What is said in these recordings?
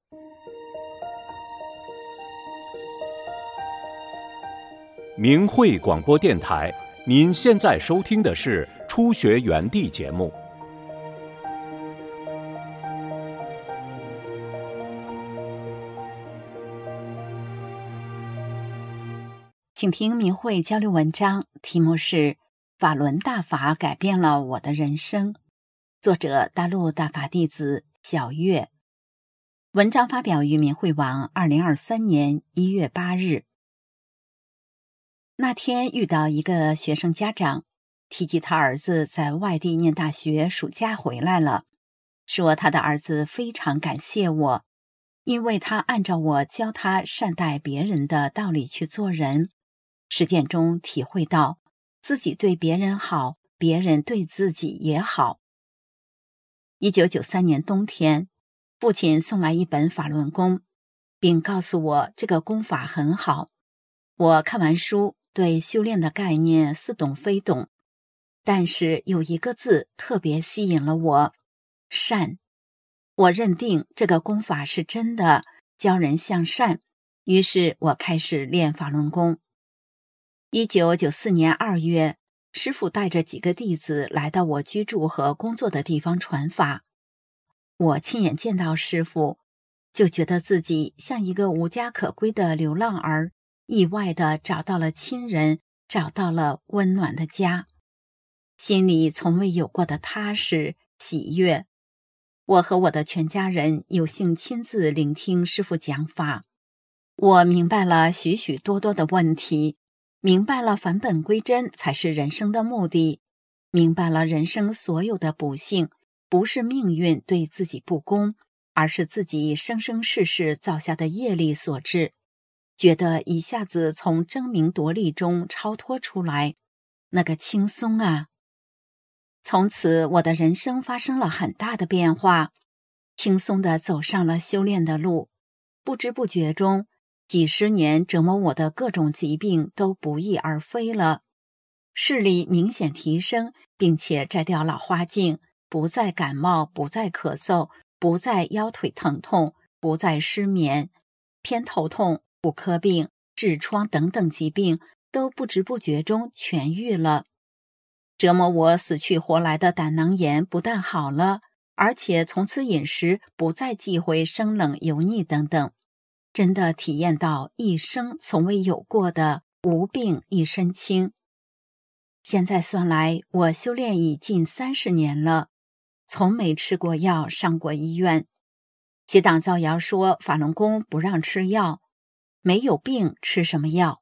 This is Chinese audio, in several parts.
明慧广播电台，您现在收听的是初学园地节目。 请听明慧交流文章，题目是法轮大法改变了我的人生，作者大陆大法弟子小月。文章发表于明慧网2023年1月8日。那天遇到一个学生家长，提及他儿子在外地念大学，暑假回来了，说他的儿子非常感谢我，因为他按照我教他善待别人的道理去做人，实践中体会到自己对别人好，别人对自己也好。1993年冬天，父亲送来一本法轮功，并告诉我这个功法很好。我看完书，对修炼的概念似懂非懂，但是有一个字特别吸引了我，善。我认定这个功法是真的，教人向善，于是我开始练法轮功。1994年2月，师父带着几个弟子来到我居住和工作的地方传法。我亲眼见到师父，就觉得自己像一个无家可归的流浪儿，意外地找到了亲人，找到了温暖的家，心里从未有过的踏实喜悦。我和我的全家人有幸亲自聆听师父讲法，我明白了许许多多的问题，明白了返本归真才是人生的目的，明白了人生所有的不幸不是命运对自己不公，而是自己生生世世造下的业力所致，觉得一下子从争名夺利中超脱出来，那个轻松啊！从此我的人生发生了很大的变化，轻松地走上了修炼的路，不知不觉中，几十年折磨我的各种疾病都不翼而飞了，视力明显提升，并且摘掉老花镜，不再感冒，不再咳嗽，不再腰腿疼痛，不再失眠，偏头痛、妇科病、痔疮等等疾病都不知不觉中痊愈了。折磨我死去活来的胆囊炎不但好了，而且从此饮食不再忌讳生冷油腻等等，真的体验到一生从未有过的无病一身轻。现在算来，我修炼已近30年了，从没吃过药，上过医院。邪党造谣说法轮功不让吃药，没有病吃什么药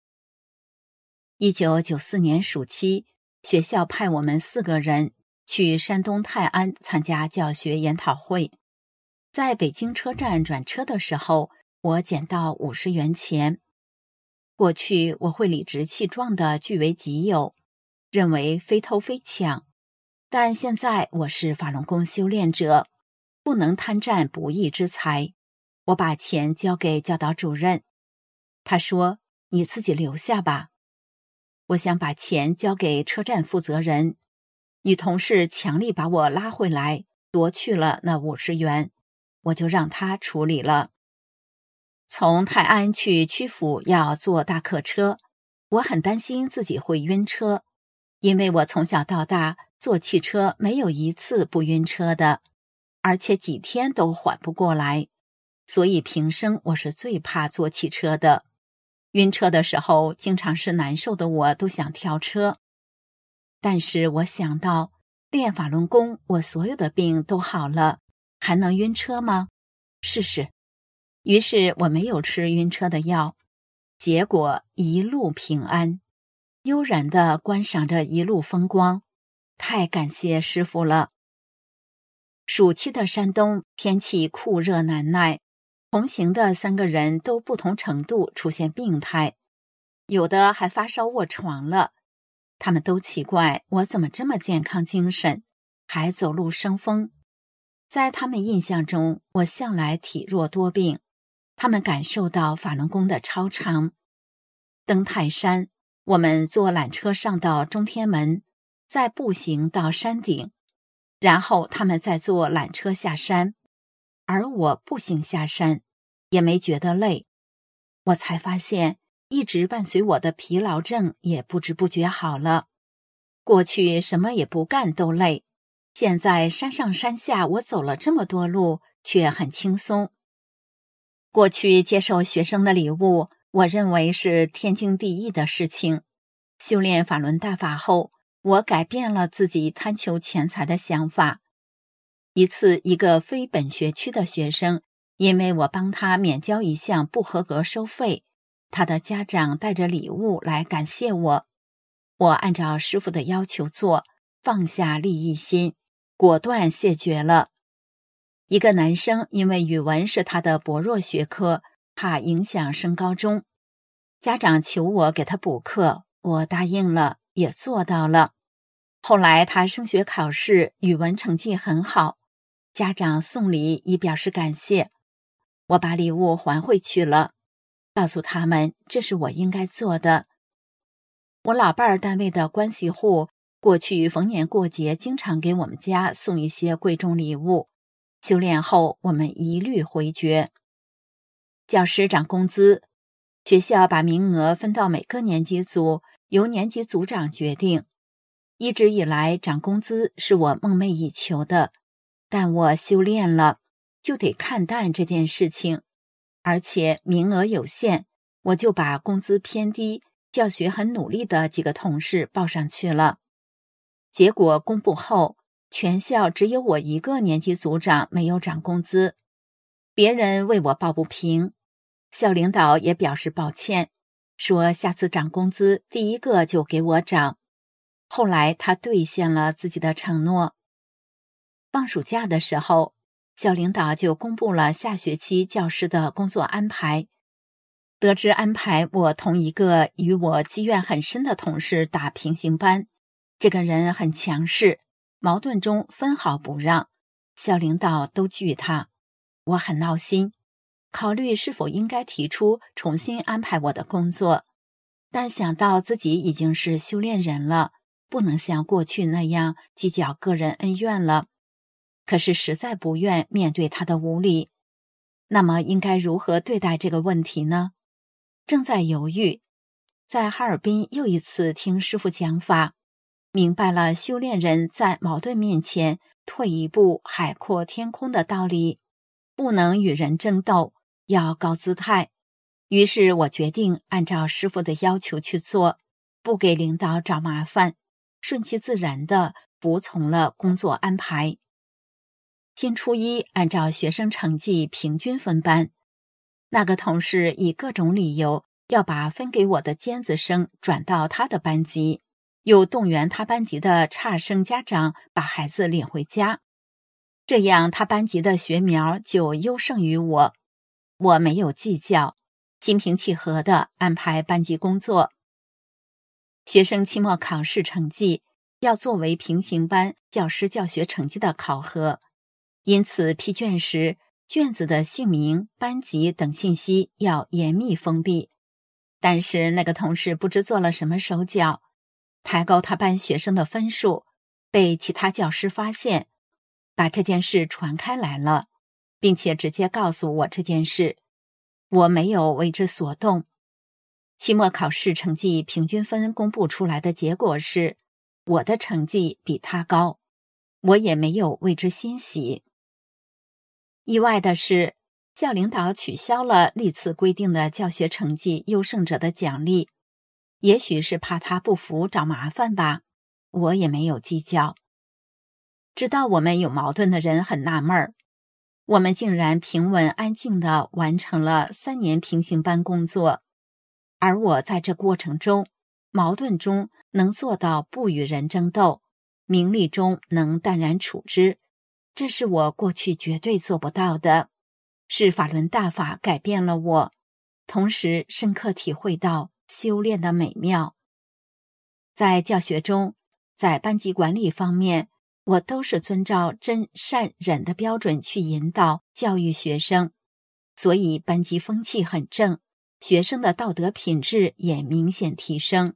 ？1994年暑期，学校派我们4个人去山东泰安参加教学研讨会。在北京车站转车的时候，我捡到50元钱。过去我会理直气壮地据为己有，认为非偷非抢，但现在我是法轮功修炼者，不能贪占不义之财。我把钱交给教导主任，他说：“你自己留下吧。”我想把钱交给车站负责人，女同事强力把我拉回来，夺去了那50元，我就让他处理了。从泰安去曲阜要坐大客车，我很担心自己会晕车，因为我从小到大坐汽车没有一次不晕车的，而且几天都缓不过来，所以平生我是最怕坐汽车的。晕车的时候，经常是难受的我都想跳车。但是我想到，练法轮功，我所有的病都好了，还能晕车吗？试试。于是我没有吃晕车的药，结果一路平安，悠然地观赏着一路风光，太感谢师父了。暑期的山东天气酷热难耐，同行的3个人都不同程度出现病态，有的还发烧卧床了。他们都奇怪我怎么这么健康精神，还走路生风。在他们印象中，我向来体弱多病，他们感受到法轮功的超常。登泰山，我们坐缆车上到中天门，再步行到山顶，然后他们再坐缆车下山。 而我步行下山，也没觉得累。我才发现，一直伴随我的疲劳症也不知不觉好了。过去什么也不干都累，现在山上山下我走了这么多路，却很轻松。过去接受学生的礼物，我认为是天经地义的事情。修炼法轮大法后，我改变了自己贪求钱财的想法。一次，一个非本学区的学生，因为我帮他免交一项不合格收费，他的家长带着礼物来感谢我。我按照师父的要求做，放下利益心，果断谢绝了。一个男生因为语文是他的薄弱学科，怕影响升高中，家长求我给他补课，我答应了，也做到了。后来他升学考试语文成绩很好，家长送礼以表示感谢，我把礼物还回去了，告诉他们这是我应该做的。我老伴儿单位的关系户过去逢年过节经常给我们家送一些贵重礼物，修炼后我们一律回绝。教师涨工资，学校把名额分到每个年级组，由年级组长决定。一直以来涨工资是我梦寐以求的，但我修炼了，就得看淡这件事情，而且名额有限，我就把工资偏低、教学很努力的几个同事报上去了。结果公布后，全校只有我一个年级组长没有涨工资，别人为我抱不平，校领导也表示抱歉，说下次涨工资第一个就给我涨。后来他兑现了自己的承诺。放暑假的时候，校领导就公布了下学期教师的工作安排。得知安排我同一个与我积怨很深的同事打平行班，这个人很强势，矛盾中分毫不让，校领导都惧他。我很闹心，考虑是否应该提出重新安排我的工作，但想到自己已经是修炼人了，不能像过去那样计较个人恩怨了。可是实在不愿面对他的无理，那么应该如何对待这个问题呢？正在犹豫，在哈尔滨又一次听师父讲法，明白了修炼人在矛盾面前退一步海阔天空的道理，不能与人争斗，要高姿态。于是我决定按照师父的要求去做，不给领导找麻烦，顺其自然地服从了工作安排。新初一按照学生成绩平均分班，那个同事以各种理由要把分给我的尖子生转到他的班级，又动员他班级的差生家长把孩子领回家，这样他班级的学苗就优胜于我。我没有计较，心平气和地安排班级工作。学生期末考试成绩要作为平行班教师教学成绩的考核，因此批卷时卷子的姓名、班级等信息要严密封闭。但是那个同事不知做了什么手脚，抬高他班学生的分数，被其他教师发现，把这件事传开来了，并且直接告诉我这件事。我没有为之所动。期末考试成绩平均分公布出来的结果是，我的成绩比他高，我也没有为之欣喜。意外的是，校领导取消了历次规定的教学成绩优胜者的奖励，也许是怕他不服找麻烦吧，我也没有计较。知道我们有矛盾的人很纳闷儿，我们竟然平稳安静地完成了3年平行班工作，而我在这过程中，矛盾中能做到不与人争斗，名利中能淡然处之，这是我过去绝对做不到的。是法轮大法改变了我，同时深刻体会到修炼的美妙。在教学中，在班级管理方面，我都是遵照真善忍的标准去引导教育学生，所以班级风气很正，学生的道德品质也明显提升。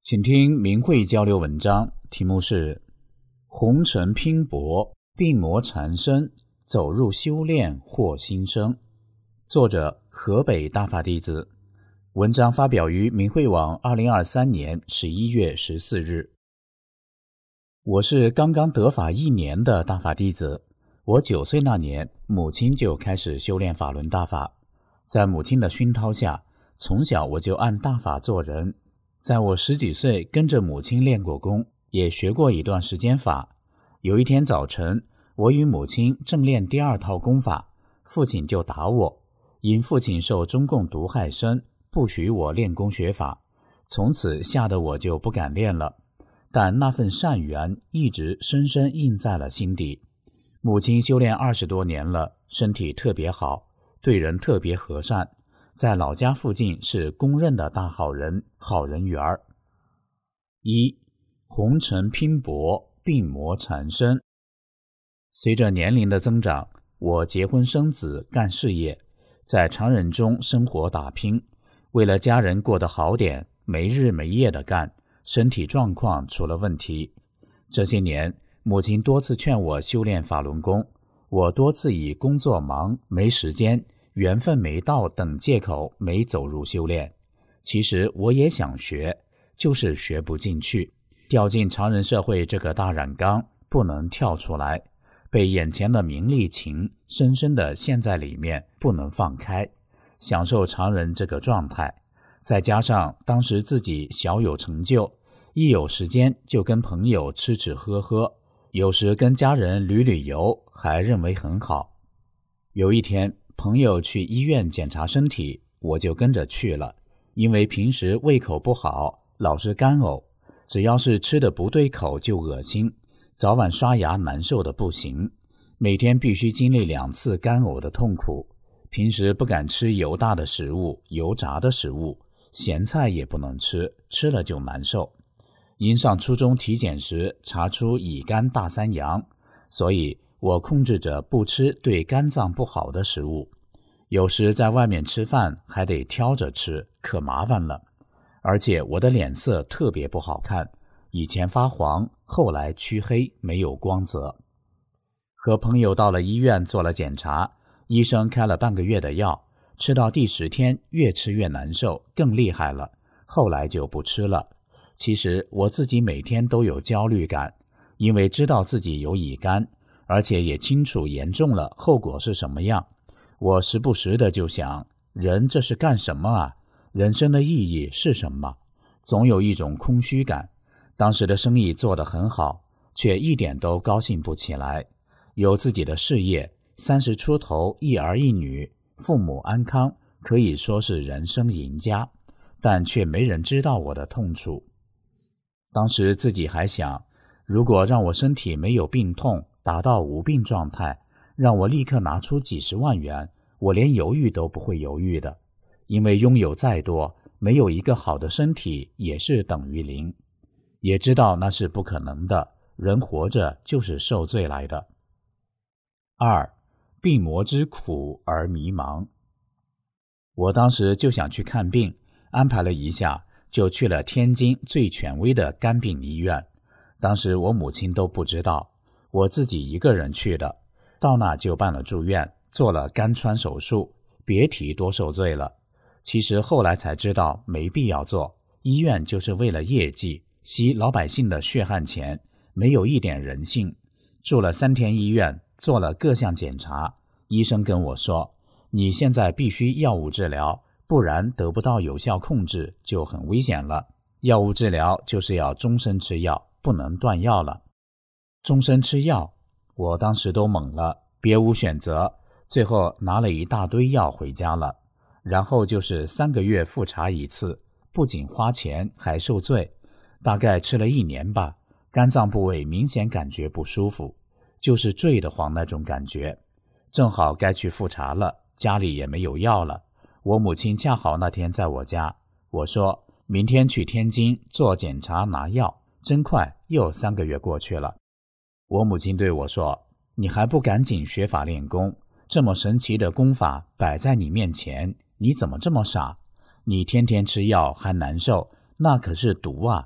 请听明慧交流文章，题目是红尘拼搏，病魔缠身，走入修炼获新生。作者河北大法弟子。文章发表于明慧网2023年11月14日。我是刚刚得法1年的大法弟子。我9岁那年，母亲就开始修炼法轮大法。在母亲的熏陶下，从小我就按大法做人。在我10几岁跟着母亲练过功，也学过一段时间法。有一天早晨，我与母亲正练第2套功法，父亲就打我。因父亲受中共毒害深，不许我练功学法，从此吓得我就不敢练了。但那份善缘一直深深印在了心底。母亲修炼20多年了，身体特别好，对人特别和善，在老家附近是公认的大好人、好人缘儿。1. 红尘拼搏，病魔缠身。随着年龄的增长，我结婚生子，干事业，在常人中生活打拼，为了家人过得好点，没日没夜的干，身体状况出了问题。这些年，母亲多次劝我修炼法轮功，我多次以工作忙、没时间、缘分没到等借口没走入修炼。其实我也想学，就是学不进去，掉进常人社会这个大染缸，不能跳出来，被眼前的名利情深深地陷在里面，不能放开，享受常人这个状态。再加上当时自己小有成就，一有时间就跟朋友吃吃喝喝，有时跟家人旅游，还认为很好。有一天，朋友去医院检查身体，我就跟着去了。因为平时胃口不好，老是干呕，只要是吃的不对口就恶心，早晚刷牙难受的不行，每天必须经历2次干呕的痛苦。平时不敢吃油大的食物、油炸的食物，咸菜也不能吃，吃了就难受。因上初中体检时查出乙肝大3阳，所以我控制着不吃对肝脏不好的食物。有时在外面吃饭还得挑着吃，可麻烦了。而且我的脸色特别不好看，以前发黄，后来黢黑，没有光泽。和朋友到了医院做了检查，医生开了半个月的药，吃到第10天越吃越难受，更厉害了，后来就不吃了。其实我自己每天都有焦虑感，因为知道自己有乙肝，而且也清楚严重了后果是什么样。我时不时的就想，人这是干什么啊？人生的意义是什么？总有一种空虚感。当时的生意做得很好，却一点都高兴不起来。有自己的事业，30出头，一儿一女，父母安康，可以说是人生赢家，但却没人知道我的痛楚。当时自己还想，如果让我身体没有病痛，达到无病状态，让我立刻拿出几10万元，我连犹豫都不会犹豫的。因为拥有再多，没有一个好的身体也是等于0。也知道那是不可能的，人活着就是受罪来的。2. 病魔之苦而迷茫。我当时就想去看病，安排了一下，就去了天津最权威的肝病医院。当时我母亲都不知道，我自己一个人去的。到那就办了住院，做了肝穿手术，别提多受罪了。其实后来才知道没必要做，医院就是为了业绩，吸老百姓的血汗钱，没有一点人性。住了3天医院，做了各项检查，医生跟我说，你现在必须药物治疗，不然得不到有效控制就很危险了。药物治疗就是要终身吃药，不能断药了。终身吃药，我当时都懵了，别无选择，最后拿了一大堆药回家了。然后就是3个月复查一次，不仅花钱还受罪。大概吃了1年吧，肝脏部位明显感觉不舒服，就是坠得慌那种感觉。正好该去复查了，家里也没有药了。我母亲恰好那天在我家，我说明天去天津做检查拿药，真快，又3个月过去了。我母亲对我说，你还不赶紧学法练功，这么神奇的功法摆在你面前，你怎么这么傻？你天天吃药还难受，那可是毒啊，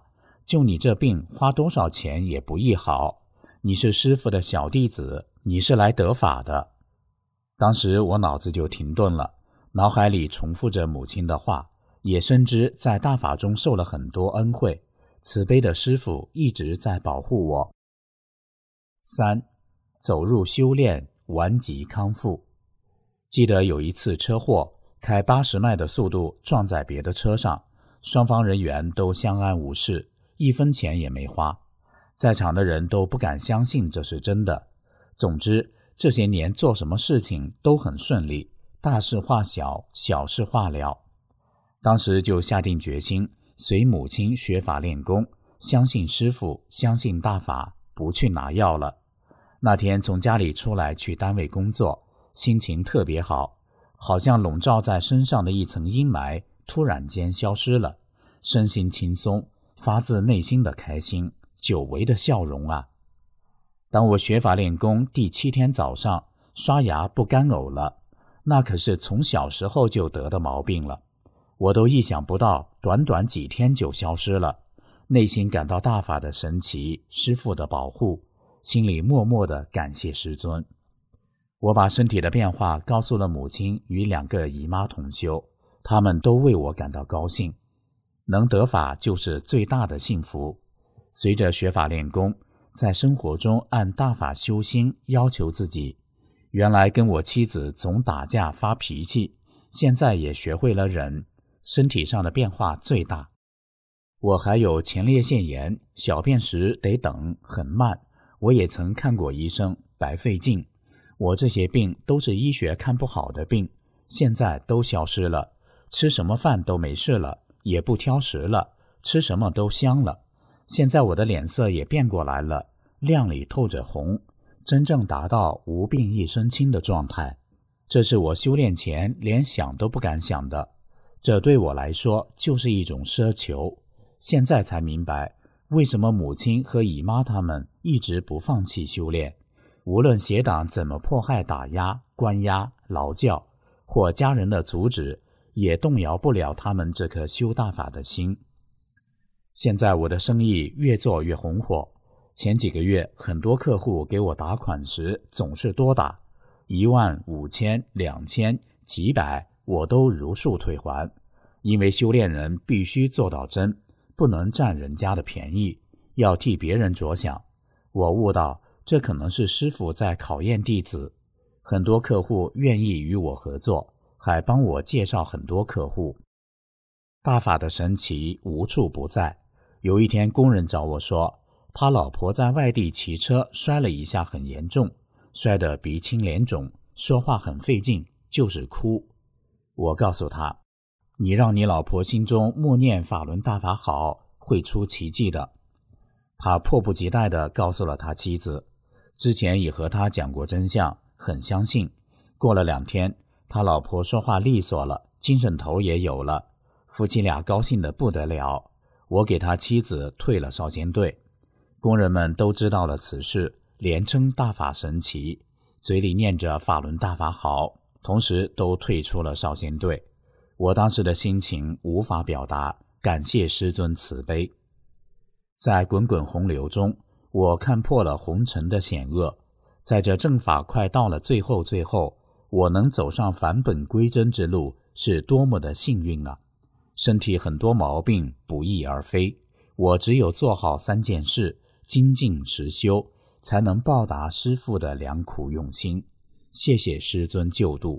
就你这病花多少钱也不易好，你是师父的小弟子，你是来得法的。当时我脑子就停顿了，脑海里重复着母亲的话，也深知在大法中受了很多恩惠，慈悲的师父一直在保护我。3. 走入修炼，顽疾康复。记得有一次车祸，开80迈的速度撞在别的车上，双方人员都相安无事，1分钱也没花。在场的人都不敢相信这是真的。总之，这些年做什么事情都很顺利，大事化小，小事化了。当时就下定决心，随母亲学法练功，相信师父，相信大法，不去拿药了。那天从家里出来去单位工作，心情特别好，好像笼罩在身上的一层阴霾突然间消失了，身心轻松，发自内心的开心，久违的笑容啊！当我学法练功第7天早上，刷牙不干呕了，那可是从小时候就得的毛病了，我都意想不到，短短几天就消失了，内心感到大法的神奇，师父的保护，心里默默地感谢师尊。我把身体的变化告诉了母亲与2个姨妈同修，他们都为我感到高兴。能得法就是最大的幸福。随着学法练功，在生活中按大法修心，要求自己。原来跟我妻子总打架发脾气，现在也学会了忍，身体上的变化最大。我还有前列腺炎，小便时得等，很慢。我也曾看过医生，白费劲。我这些病都是医学看不好的病，现在都消失了，吃什么饭都没事了，也不挑食了，吃什么都香了。现在我的脸色也变过来了，亮里透着红，真正达到无病一身轻的状态。这是我修炼前连想都不敢想的，这对我来说就是一种奢求。现在才明白，为什么母亲和姨妈他们一直不放弃修炼，无论邪党怎么迫害打压、关押、劳教，或家人的阻止，也动摇不了他们这颗修大法的心。现在我的生意越做越红火，前几个月很多客户给我打款时总是多打，1万、5000、2000、几百，我都如数退还。因为修炼人必须做到真，不能占人家的便宜，要替别人着想。我悟到，这可能是师父在考验弟子。很多客户愿意与我合作，还帮我介绍很多客户。大法的神奇无处不在。有一天工人找我说，他老婆在外地骑车摔了一下，很严重，摔得鼻青脸肿，说话很费劲，就是哭。我告诉他，你让你老婆心中默念法轮大法好，会出奇迹的。他迫不及待地告诉了他妻子，之前已和他讲过真相，很相信。过了2天，他老婆说话利索了，精神头也有了，夫妻俩高兴得不得了。我给他妻子退了少先队。工人们都知道了此事，连称大法神奇，嘴里念着法轮大法好，同时都退出了少先队。我当时的心情无法表达，感谢师尊慈悲。在滚滚洪流中，我看破了红尘的险恶，在这正法快到了最后，我能走上返本归真之路，是多么的幸运啊！身体很多毛病不翼而飞，我只有做好3件事，精进实修，才能报答师父的良苦用心。谢谢师尊救度。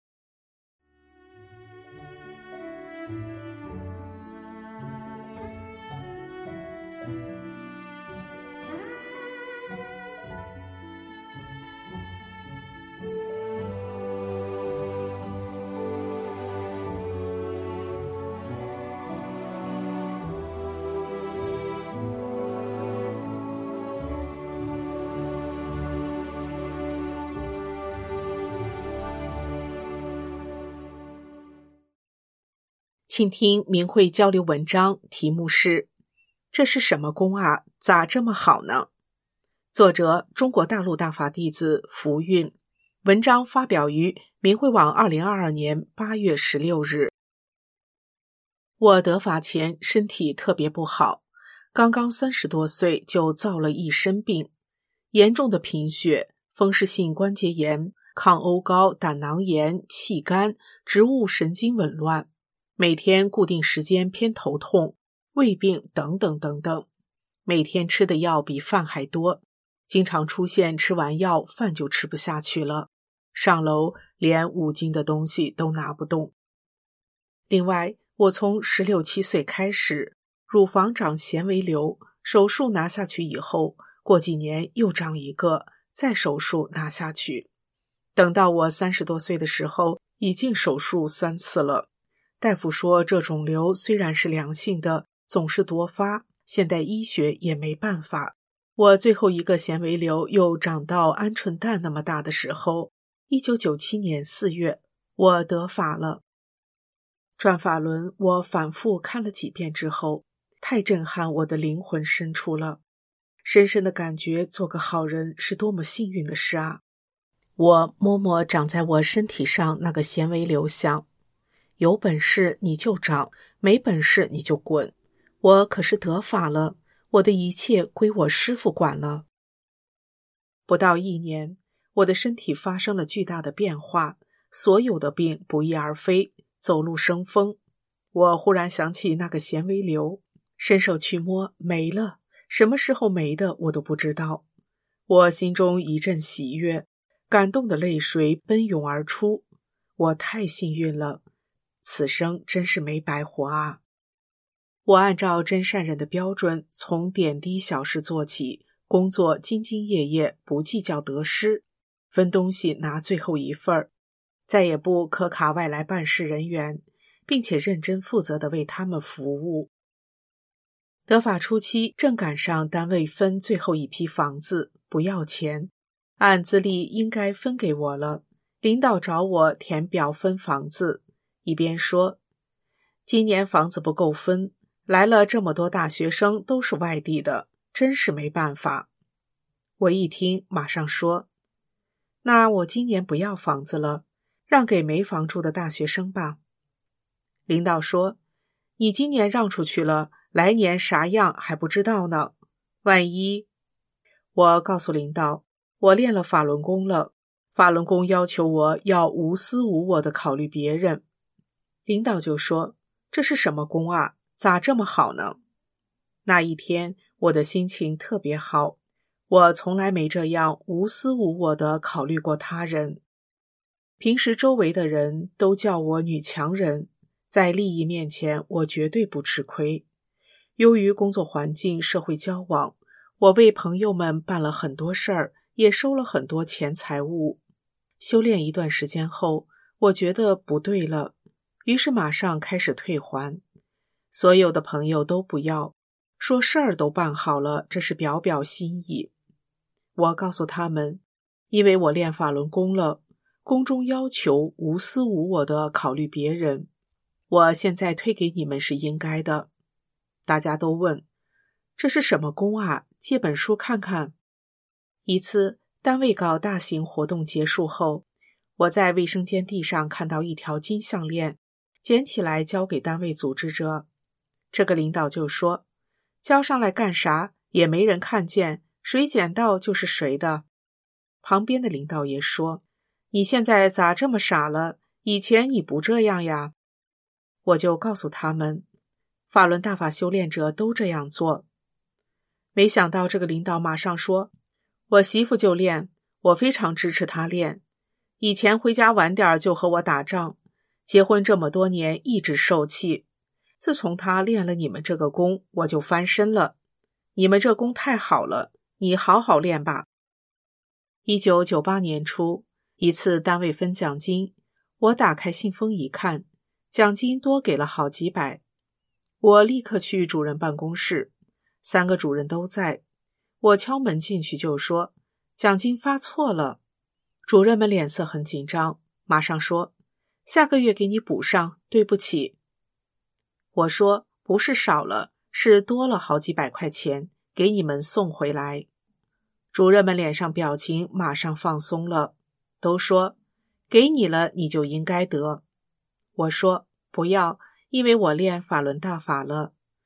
请听明慧交流文章，题目是这是什么功啊，咋这么好呢？作者中国大陆大法弟子福运，文章发表于明慧网2022年8月16日。我得法前身体特别不好， 刚刚30多岁就造了一身病，严重的贫血、风湿性关节炎、抗欧高、胆囊炎、气干、植物神经紊乱，每天固定时间偏头痛、胃病等等等等，每天吃的药比饭还多，经常出现吃完药饭就吃不下去了，上楼连5斤的东西都拿不动。另外，我从16、17岁开始，乳房长纤维瘤，手术拿下去以后，过几年又长一个，再手术拿下去。等到我30多岁的时候，已经手术3次了。大夫说这肿瘤虽然是良性的，总是多发，现代医学也没办法。我最后一个纤维瘤又长到鹌鹑蛋那么大的时候，1997年4月，我得法了。转法轮我反复看了几遍之后，太震撼我的灵魂深处了，深深的感觉做个好人是多么幸运的事啊！我摸摸长在我身体上那个纤维瘤，想，有本事你就长，没本事你就滚，我可是得法了，我的一切归我师父管了。不到1年，我的身体发生了巨大的变化，所有的病不翼而飞，走路生风。我忽然想起那个纤维瘤，伸手去摸，没了，什么时候没的我都不知道。我心中一阵喜悦，感动的泪水奔涌而出，我太幸运了，此生真是没白活啊！我按照真善人的标准，从点滴小事做起，工作兢兢业业，不计较得失，分东西拿最后一份，再也不苛卡外来办事人员，并且认真负责地为他们服务。得法初期正赶上单位分最后一批房子，不要钱，按资历应该分给我了。领导找我填表分房子，一边说，今年房子不够分，来了这么多大学生都是外地的，真是没办法。我一听马上说，那我今年不要房子了，让给没房住的大学生吧。领导说，你今年让出去了，来年啥样还不知道呢，万一……我告诉领导，我练了法轮功了，法轮功要求我要无私无我地考虑别人。领导就说，这是什么功啊，咋这么好呢？那一天我的心情特别好，我从来没这样无私无我地考虑过他人。平时周围的人都叫我女强人，在利益面前我绝对不吃亏。由于工作环境、社会交往，我为朋友们办了很多事儿，也收了很多钱财物。修炼一段时间后，我觉得不对了，于是马上开始退还。所有的朋友都不要，说事儿都办好了，这是表表心意。我告诉他们，因为我练法轮功了，宫中要求无私无我地考虑别人，我现在推给你们是应该的。大家都问，这是什么功啊？借本书看看。一次单位搞大型活动结束后，我在卫生间地上看到一条金项链，捡起来交给单位组织者。这个领导就说，交上来干啥？也没人看见，谁捡到就是谁的。旁边的领导也说，你现在咋这么傻了？以前你不这样呀。我就告诉他们，法轮大法修炼者都这样做。没想到这个领导马上说，我媳妇就练，我非常支持她练。以前回家晚点就和我打仗，结婚这么多年一直受气。自从她练了你们这个功，我就翻身了。你们这功太好了，你好好练吧。1998年初，一次单位分奖金，我打开信封一看，奖金多给了好几百。我立刻去主任办公室，3个主任都在。我敲门进去就说，奖金发错了。主任们脸色很紧张，马上说，下个月给你补上，对不起。我说，不是少了，是多了好几百块钱，给你们送回来。主任们脸上表情马上放松了，都说，给你了你就应该得。我说，不要，因为我练法轮大法了。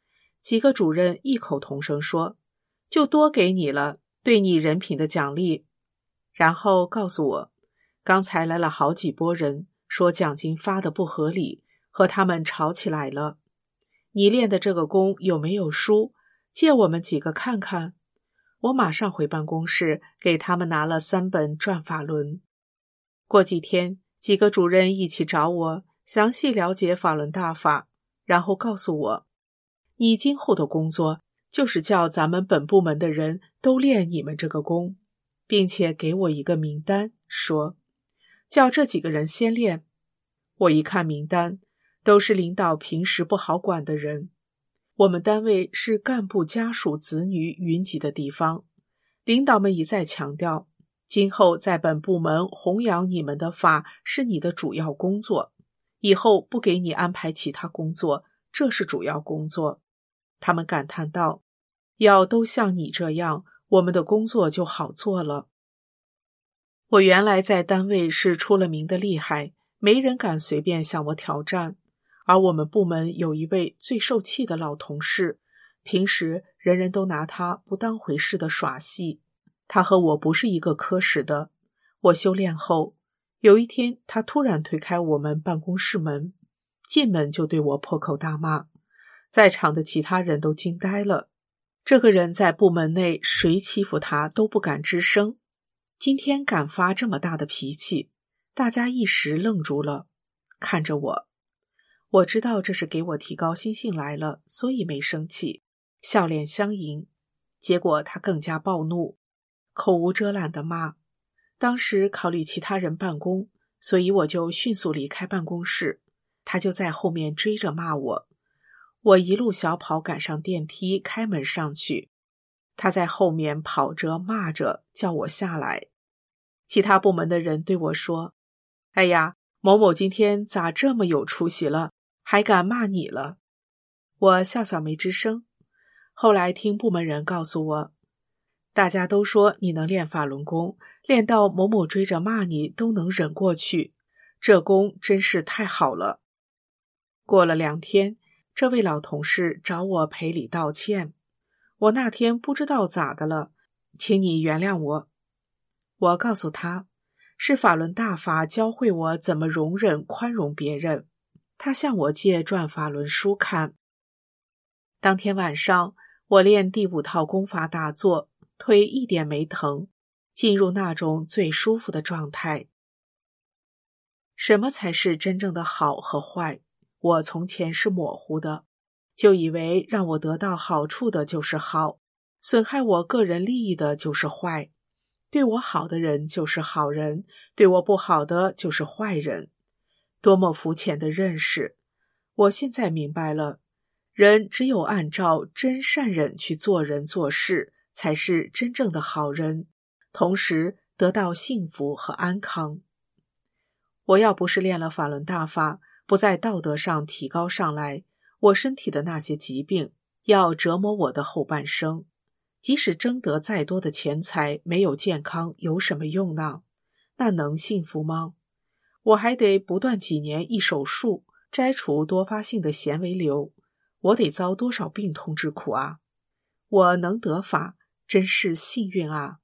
几个主任异口同声说，就多给你了，对你人品的奖励。然后告诉我，刚才来了好几拨人，说奖金发得不合理，和他们吵起来了。你练的这个功有没有书？借我们几个看看。我马上回办公室，给他们拿了3本转法轮。过几天，几个主任一起找我，详细了解法轮大法，然后告诉我，你今后的工作就是叫咱们本部门的人都练你们这个功，并且给我一个名单，说叫这几个人先练。我一看名单，都是领导平时不好管的人。我们单位是干部家属子女云集的地方，领导们一再强调，今后在本部门弘扬你们的法是你的主要工作，以后不给你安排其他工作，这是主要工作。他们感叹道，要都像你这样，我们的工作就好做了。我原来在单位是出了名的厉害，没人敢随便向我挑战。而我们部门有一位最受气的老同事，平时人人都拿他不当回事的耍戏。他和我不是一个科室的。我修炼后，有一天他突然推开我们办公室门，进门就对我破口大骂，在场的其他人都惊呆了。这个人在部门内谁欺负他都不敢吱声，今天敢发这么大的脾气，大家一时愣住了，看着我。我知道这是给我提高心性来了，所以没生气，笑脸相迎。结果他更加暴怒，口无遮拦地骂。当时考虑其他人办公，所以我就迅速离开办公室，他就在后面追着骂我。我一路小跑赶上电梯，开门上去，他在后面跑着骂着叫我下来。其他部门的人对我说，哎呀，某某今天咋这么有出息了，还敢骂你了。我笑笑没吱声。后来听部门人告诉我，大家都说你能练法轮功，练到某某追着骂你都能忍过去，这功真是太好了。过了2天，这位老同事找我赔礼道歉，我那天不知道咋的了，请你原谅我。我告诉他，是法轮大法教会我怎么容忍宽容别人。他向我借转法轮书看。当天晚上，我练第5套功法打坐，腿一点没疼，进入那种最舒服的状态。什么才是真正的好和坏？我从前是模糊的，就以为让我得到好处的就是好，损害我个人利益的就是坏，对我好的人就是好人，对我不好的就是坏人。多么肤浅的认识！我现在明白了，人只有按照真善忍去做人做事，才是真正的好人，同时得到幸福和安康。我要不是练了法轮大法，不在道德上提高上来，我身体的那些疾病要折磨我的后半生。即使争得再多的钱财，没有健康有什么用呢？那能幸福吗？我还得不断几年一手术摘除多发性的纤维瘤，我得遭多少病痛之苦啊！我能得法，真是幸运啊！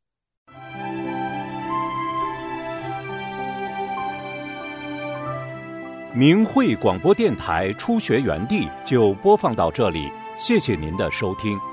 明慧广播电台初学园地就播放到这里，谢谢您的收听。